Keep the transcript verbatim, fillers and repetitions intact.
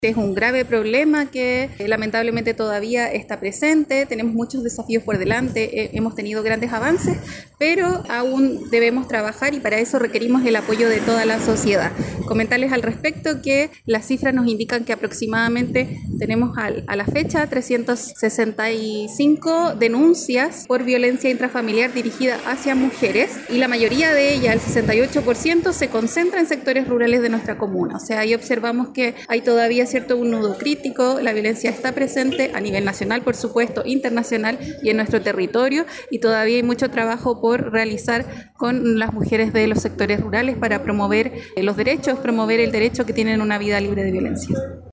Es un grave problema que eh, lamentablemente todavía está presente, tenemos muchos desafíos por delante, eh, hemos tenido grandes avances, pero aún debemos trabajar y para eso requerimos el apoyo de toda la sociedad. Comentarles al respecto que las cifras nos indican que aproximadamente tenemos al, a la fecha trescientas sesenta y cinco denuncias por violencia intrafamiliar dirigida hacia mujeres y la mayoría de ellas, el sesenta y ocho por ciento, se concentra en sectores rurales de nuestra comuna. O sea, ahí observamos que hay todavía cierto un nudo crítico, la violencia está presente a nivel nacional, por supuesto, internacional y en nuestro territorio, y todavía hay mucho trabajo por realizar con las mujeres de los sectores rurales para promover los derechos, promover el derecho que tienen una vida libre de violencia.